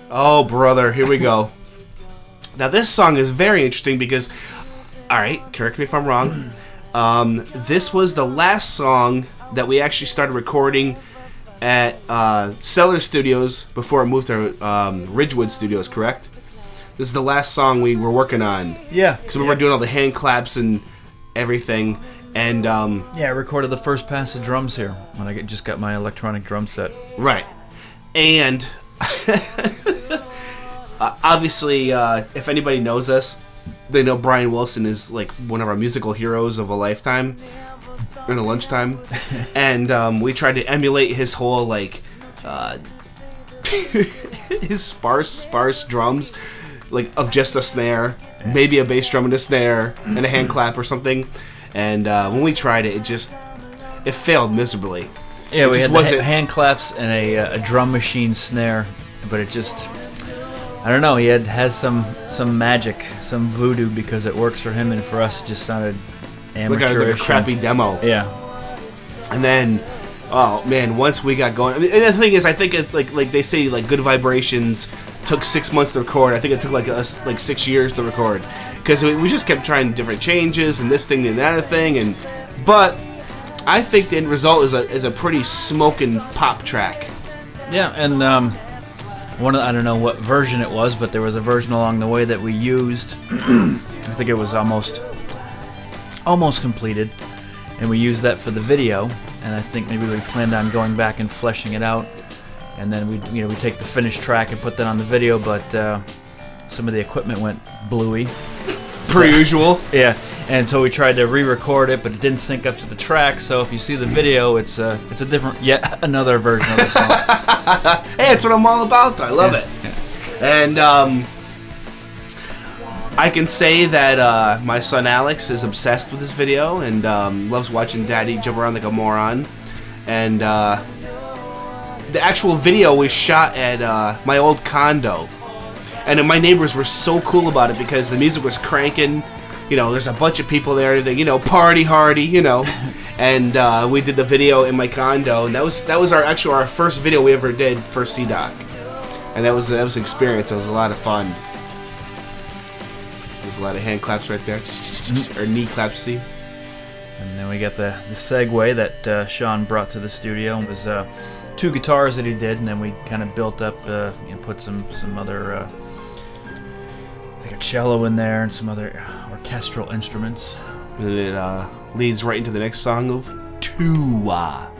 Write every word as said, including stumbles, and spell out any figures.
Oh, brother, here we go. Now, this song is very interesting because, all right, correct me if I'm wrong, um, this was the last song that we actually started recording at uh, Cellar Studios before it moved to um, Ridgewood Studios, correct? This is the last song we were working on. Yeah. Because we yeah. were doing all the hand claps and everything. And, um... yeah, I recorded the first pass of drums here when I get, just got my electronic drum set. Right. And... uh, obviously, uh, if anybody knows us, they know Brian Wilson is, like, one of our musical heroes of a lifetime. In a lunchtime. And um, we tried to emulate his whole, like... Uh, his sparse, sparse drums. Like, of just a snare, maybe a bass drum and a snare, and a hand clap or something. And uh, when we tried it, it just, it failed miserably. Yeah, it we just had wasn't... the ha- hand claps and a, uh, a drum machine snare, but it just, I don't know, he had, has some, some magic, some voodoo, because it works for him, and for us it just sounded amateurish. Like a, like a crappy demo. Yeah. And then, oh man, once we got going, I mean, and the thing is, I think it, like like they say, like Good Vibrations took six months to record. I think it took like us like six years to record, because we, we just kept trying different changes and this thing and that other thing. And but I think the end result is a is a pretty smoking pop track. Yeah, and um, one of, I don't know what version it was, but there was a version along the way that we used. I think it was almost almost completed, and we used that for the video. And I think maybe we planned on going back and fleshing it out, and then we, you know, we take the finished track and put that on the video. But uh, some of the equipment went bluey, per so, usual. Yeah, and so we tried to re-record it, but it didn't sync up to the track. So if you see the video, it's a it's a different, yet another version of the song. Hey, it's what I'm all about. I love yeah. it. Yeah. And um, I can say that uh, my son Alex is obsessed with this video and um, loves watching Daddy jump around like a moron. And uh, the actual video was shot at uh, my old condo. And my neighbors were so cool about it because the music was cranking. You know, there's a bunch of people there, that, you know, party hardy, you know. And uh, we did the video in my condo, and that was that was our actually our first video we ever did for C DOC. And that was that was an experience. It was a lot of fun. There's a lot of hand claps right there, or knee claps, see. And then we got the, the segue that uh, Sean brought to the studio. It was uh, two guitars that he did, and then we kind of built up, uh, you know, put some some other, uh, like a cello in there and some other orchestral instruments. And it uh, leads right into the next song of Tua.